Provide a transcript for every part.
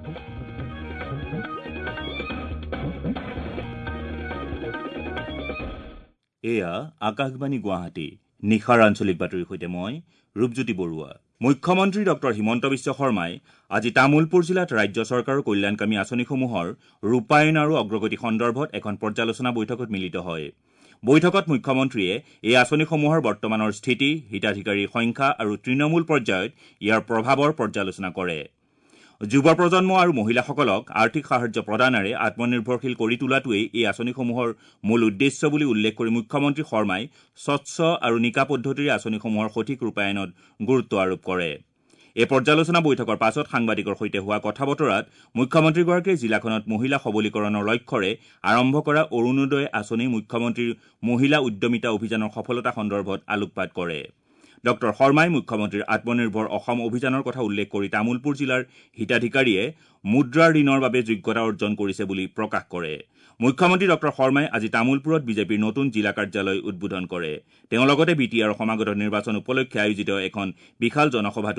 এয়া আকাশবাণী গুৱাহাটী নিশাৰ আঞ্চলিক বাতৰিৰ সৈতে মই ৰূপজ্যোতি বৰুৱা। মুখ্যমন্ত্ৰী ডক্টৰ হিমন্ত বিশ্ব শৰ্মাই আজি তামুলপুৰ জিলাত ৰাজ্য চৰকাৰৰ কল্যাণকামী আঁচনিসমূহৰ ৰূপায়ণ আৰু অগ্ৰগতি সন্দৰ্ভত এখন পৰ্যালোচনা বৈঠকত মিলিত হয়। বৈঠকত মুখ্যমন্ত্ৰীয়ে এই আঁচনিসমূহৰ বৰ্তমানৰ স্থিতি, হিতাধিকাৰীৰ সংখ্যা আৰু তৃণমূল পৰ্যায়ত ইয়াৰ প্ৰভাৱৰ পৰ্যালোচনা কৰে। যুৱ প্ৰজন্ম আৰু মহিলাসকলক আৰ্থিক সাহায্য প্ৰদানেৰে আত্মনিৰ্ভৰশীল কৰি তোলাটোৱেই এই আঁচনিসমূহৰ মূল উদ্দেশ্য বুলি উল্লেখ কৰি মুখ্যমন্ত্ৰী শৰ্মাই স্বচ্ছ আৰু নিকা পদ্ধতিৰে আঁচনিসমূহৰ সঠিক ৰূপায়ণত গুৰুত্ব আৰোপ কৰে। এই পৰ্যালোচনা বৈঠকৰ পাছত সাংবাদিকৰ সৈতে হোৱা কথা বতৰাত মুখ্যমন্ত্ৰীগৰাকীয়ে জিলাখনত মহিলা সবলীকৰণৰ লক্ষ্যৰে আৰম্ভ কৰা অৰুণোদয় আঁচনি মুখ্যমন্ত্ৰীৰ মহিলা উদ্যমিতা অভিযানৰ সফলতা সন্দৰ্ভত আলোকপাত কৰে। ডক্টৰ শৰ্মাই মুখ্যমন্ত্ৰীৰ আত্মনিৰ্ভৰ অসম অভিযানৰ কথা উল্লেখ কৰি তামুলপুৰ জিলাৰ হিতাধিকাৰীয়ে মুদ্ৰা ঋণৰ বাবে যোগ্যতা অৰ্জন কৰিছে বুলি প্ৰকাশ কৰে। মুখ্যমন্ত্ৰী ডক্টৰ শৰ্মাই আজি তামুলপুৰত বিজেপিৰ নতুন জিলা কাৰ্যালয় উদ্বোধন কৰে। তেওঁ লগতে BTR সমাগত নিৰ্বাচন উপলক্ষে আয়োজিত এখন বিশাল জনসভাতো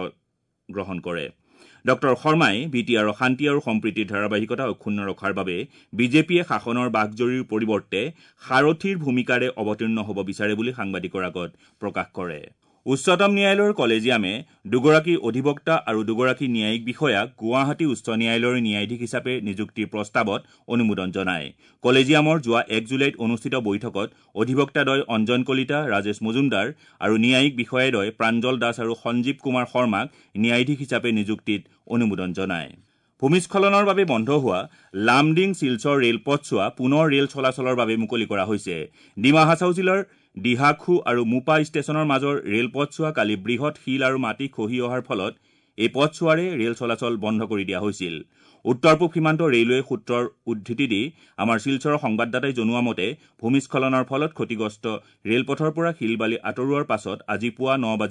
অংশগ্ৰহণ কৰে। ডক্টৰ শৰ্মাই BTR শান্তি আৰু সম্প্ৰীতিৰ ধাৰাবাহিকতা অক্ষুণ্ণ ৰখাৰ বাবে বিজেপিয়ে শাসনৰ বাঘজৰীৰ পৰিৱৰ্তে সাৰথীৰ ভূমিকাৰে অৱতীৰ্ণ হ'ব বিচাৰে বুলি সাংবাদিকৰ আগত প্ৰকাশ কৰে। উচ্চতম ন্যায়ালয়ৰ কলেজিয়ামে দুগৰাকী অধিবক্তা আৰু দুগৰাকী ন্যায়িক বিষয়াক গুৱাহাটী উচ্চ ন্যায়ালয়ৰ ন্যায়াধীশ হিচাপে নিযুক্তিৰ প্ৰস্তাৱত অনুমোদন জনায়। কলেজিয়ামৰ যোৱা 1 জুলাইত অনুষ্ঠিত বৈঠকত অধিবক্তাদ্বয় অঞ্জন কলিতা, ৰাজেশ মজুমদাৰ আৰু ন্যায়িক বিষয়াদ্বয় প্ৰাঞ্জল দাস আৰু সঞ্জীৱ কুমাৰ শৰ্মাক ন্যায়াধীশ হিচাপে নিযুক্তিত অনুমোদন জনায়। ভূমিস্খলনৰ বাবে বন্ধ হোৱা লামডিং শিলচৰ ৰেলপথছোৱা পুনৰ ৰেল চলাচলৰ বাবে মুকলি কৰা হৈছে। ডিমা হাছাও জিলাৰ ডিহাখু আৰু মোপা ষ্টেচনৰ মাজৰ ৰেলপথছোৱা কালি বৃহৎ শিল আৰু মাটি খহি অহাৰ ফলত এই পথছোৱাৰে ৰেল চলাচল বন্ধ কৰি দিয়া হৈছিল। উত্তৰ পূব সীমান্ত ৰেলৱে সূত্ৰৰ উদ্ধৃতি দি আমাৰ শিলচৰৰ সংবাদদাতাই জনোৱা মতে ভূমিস্খলনৰ ফলত ক্ষতিগ্ৰস্ত ৰেলপথৰ পৰা শিলবালি আঁতৰোৱাৰ পাছত আজি পুৱা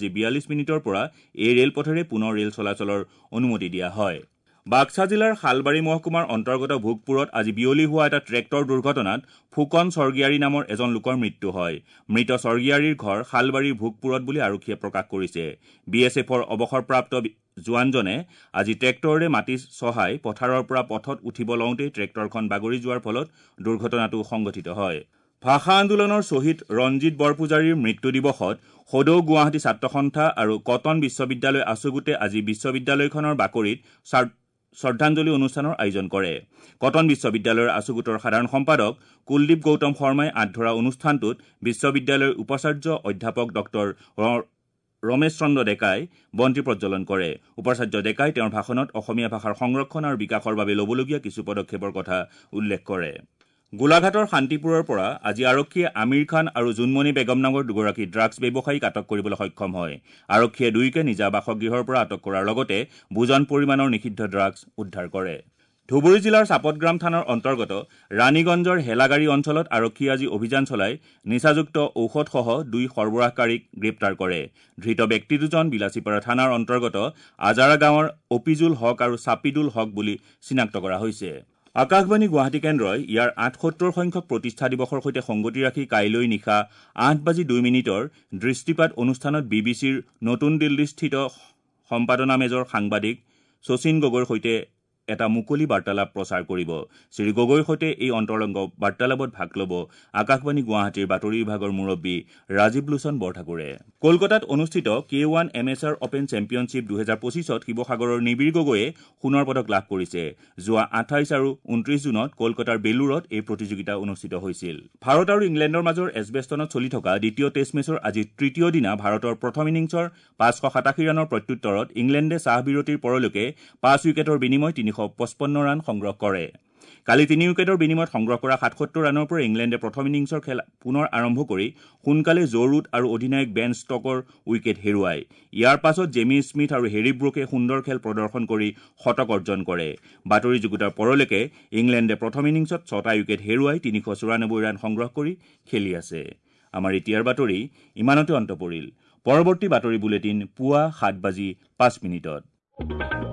9:42 পৰা এই ৰেলপথেৰে পুনৰ ৰেল চলাচলৰ অনুমতি দিয়া হয়। বাক্সা জিলাৰ শালবাৰী মহকুমাৰ অন্তৰ্গত ভোগপুৰত আজি বিয়লি হোৱা এটা ট্ৰেক্টৰ দুৰ্ঘটনাত ফুকন স্বৰ্গীয়াৰী নামৰ এজন লোকৰ মৃত্যু হয়। মৃত স্বৰ্গীয়াৰীৰ ঘৰ শালবাৰীৰ ভোগপুৰত বুলি আৰক্ষীয়ে প্ৰকাশ কৰিছে। BSFৰ অৱসৰপ্ৰাপ্ত জোৱানজনে আজি ট্ৰেক্টৰেৰে মাটি চহাই পথাৰৰ পৰা পথত উঠিব লওঁতেই ট্ৰেক্টৰখন বাগৰি যোৱাৰ ফলত দুৰ্ঘটনাটো সংঘটিত হয়। ভাষা আন্দোলনৰ শ্বহীদ ৰঞ্জিত বৰপূজাৰীৰ মৃত্যু দিৱসত সদৌ গুৱাহাটী ছাত্ৰ সন্থা আৰু কটন বিশ্ববিদ্যালয় আছুগুটে আজি বিশ্ববিদ্যালয়খনৰ বাকৰিত শ্ৰদ্ধাঞ্জলি অনুষ্ঠানৰ আয়োজন কৰে। কটন বিশ্ববিদ্যালয়ৰ আছুগুটৰ সাধাৰণ সম্পাদক কুলদীপ গৌতম শৰ্মাই আঁত ধৰা অনুষ্ঠানটোত বিশ্ববিদ্যালয়ৰ উপাচাৰ্য অধ্যাপক ডক্টৰ ৰমেশ চন্দ্ৰ ডেকাই বন্তি প্ৰজ্বলন কৰে। উপাচাৰ্য ডেকাই তেওঁৰ ভাষণত অসমীয়া ভাষাৰ সংৰক্ষণ আৰু বিকাশৰ বাবে ল'বলগীয়া কিছু পদক্ষেপৰ কথা উল্লেখ কৰে। গোলাঘাটৰ শান্তিপুৰৰ পৰা আজি আৰক্ষীয়ে আমিৰ খান আৰু জোনমণি বেগম নামৰ দুগৰাকী ড্ৰাগছ ব্যৱসায়ীক আটক কৰিবলৈ সক্ষম হয়। আৰক্ষীয়ে দুয়োকে নিজা বাসগৃহৰ পৰা আটক কৰাৰ লগতে বুজন পৰিমাণৰ নিষিদ্ধ ড্ৰাগছ উদ্ধাৰ কৰে। ধুবুৰী জিলাৰ চাপতগ্ৰাম থানাৰ অন্তৰ্গত ৰাণীগঞ্জৰ হেলাগাড়ী অঞ্চলত আৰক্ষীয়ে আজি অভিযান চলাই নিচাযুক্ত ঔষধসহ 2 সৰবৰাহকাৰীক গ্ৰেপ্তাৰ কৰে। ধৃত ব্যক্তি দুজন বিলাচীপাৰা থানাৰ অন্তৰ্গত আজাৰা গাঁৱৰ অপিজুল হক আৰু চাপিদুল হক বুলি চিনাক্ত কৰা হৈছে। আকাশবাণী গুৱাহাটী কেন্দ্ৰই ইয়াৰ 78 সংখ্যক প্ৰতিষ্ঠা দিৱসৰ সৈতে সংগতি ৰাখি কাইলৈ নিশা 8:02 দৃষ্টিপাত অনুষ্ঠানত BBCৰ নতুন দিল্লীস্থিত সম্পাদনা মেজৰ সাংবাদিক শচীন গগৈৰ সৈতে এটা মুকলি বাৰ্তালাপ প্ৰচাৰ কৰিব। শ্ৰী গগৈৰ সৈতে এই অন্তৰংগ বাৰ্তালাপত ভাগ ল'ব আকাশবাণী গুৱাহাটীৰ বাতৰি বিভাগৰ মুৰব্বী ৰাজীৱ লোচন বৰঠাকুৰে। কলকাতাত অনুষ্ঠিত K1 MSR অপেন চেম্পিয়নশ্বিপ 2025ত শিৱসাগৰৰ নিবিড় গগৈয়ে সোণৰ পদক লাভ কৰিছে। যোৱা 28 আৰু 29 জুনত কলকাতাৰ বেলুৰত এই প্ৰতিযোগিতা অনুষ্ঠিত হৈছিল। ভাৰত আৰু ইংলেণ্ডৰ মাজৰ এজবেষ্টনত চলি থকা দ্বিতীয় টেষ্ট মেচৰ আজি তৃতীয় দিনা ভাৰতৰ প্ৰথম ইনিংছৰ 587 ৰানৰ প্ৰত্যুত্তৰত ইংলেণ্ডে চাহবিৰতিৰ পৰলৈকে 5 উইকেটৰ বিনিময় 355 ৰান সংগ্ৰহ কৰে। কালি 3 উইকেটৰ বিনিময়ত সংগ্ৰহ কৰা 77 ৰানৰ পৰা ইংলেণ্ডে প্ৰথম ইনিংছৰ খেল পুনৰ আৰম্ভ কৰি সোনকালে জো ৰুট আৰু অধিনায়ক বেন ষ্টকৰ উইকেট হেৰুৱায়। ইয়াৰ পাছত জেমি স্মিথ আৰু হেৰি ব্ৰুকে সুন্দৰ খেল প্ৰদৰ্শন কৰি শতক অৰ্জন কৰে। বাতৰি যুগুতাৰ পৰলৈকে ইংলেণ্ডে প্ৰথম ইনিংছত 6টা উইকেট হেৰুৱাই 394 ৰান সংগ্ৰহ কৰি খেলি আছে। আমাৰ এতিয়াৰ বাতৰি ইমানতে অন্ত পৰিল। পৰৱৰ্তী বাতৰি বুলেটিন পুৱা 7:05।